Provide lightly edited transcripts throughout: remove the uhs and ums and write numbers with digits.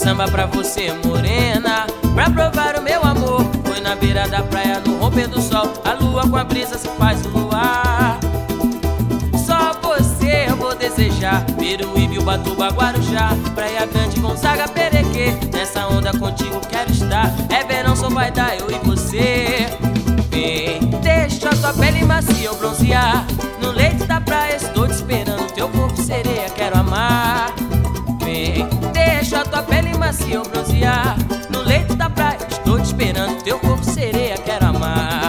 samba pra você, morena, pra provar o meu amor. Foi na beira da praia, no romper do sol, a lua com a brisa se faz o luar. Só você eu vou desejar, Peruíbe, Ubatuba, Guarujá, Praia Grande, Gonzaga, Perequê. Nessa onda contigo quero estar, é verão, só vai dar eu e você. Vem, deixa a tua pele macia eu bronzear, no leito da praia estou te esperando, teu corpo sereia quero amar. Vem, deixa a tua pele macia eu bronzear, no leito da praia estou te esperando, teu corpo sereia quero amar.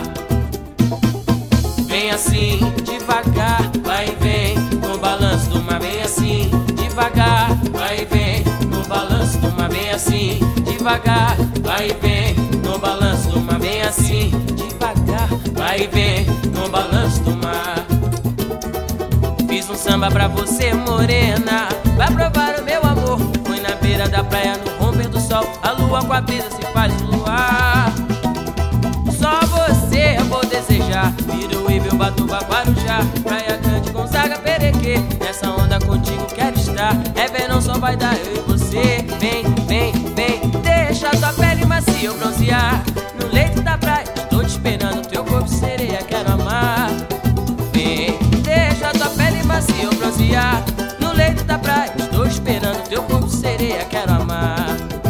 Vem assim, devagar, vai e vem, no balanço do mar. Vem assim, devagar, vai e vem, no balanço do mar. Vem assim, devagar, vai e vem, no balanço do mar. Vem assim, devagar, vai e vem, no balanço do mar. Fiz um samba pra você, morena, vai provar o meu amor. Foi na beira da praia, no romper do sol, a lua com a brisa se faz luar. Só você eu vou desejar, Peruíbe, Ubatuba, Guarujá, Praia Grande, Gonzaga, Perequê. Nessa onda contigo quero estar, é verão, só vai dar eu e você. Vem, vem, vem, deixa a tua pele macia eu bronzear, no leito da praia estou te esperando, teu corpo sereia quero amar. Vem, deixa a tua pele macia eu bronzear, no leito da praia estou te esperando, teu corpo sereia quero amar.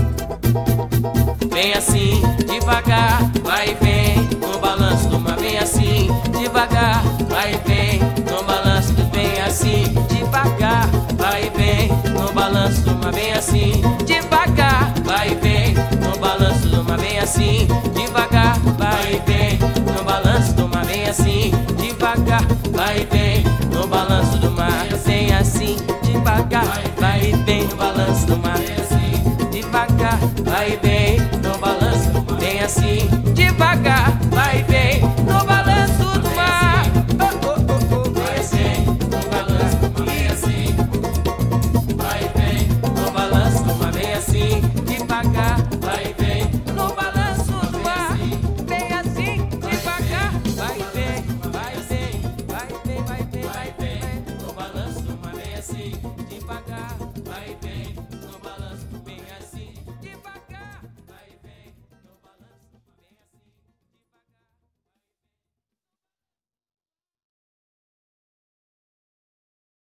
Vem assim, devagar, vai e vem, no balanço do mar. Vem assim, devagar, vai e vem, no balanço do mar. Vem assim, devagar, vai e vem, no balanço do mar. Vem assim, devagar, vai e vem, no balanço do mar. Vem assim, devagar, vai e vem, no balanço do mar. Vem assim, devagar, vai e vem, no balanço do mar. Vem assim, devagar, vai e vem, no balanço do mar. Devagar, vai e vem, no balanço, vem assim,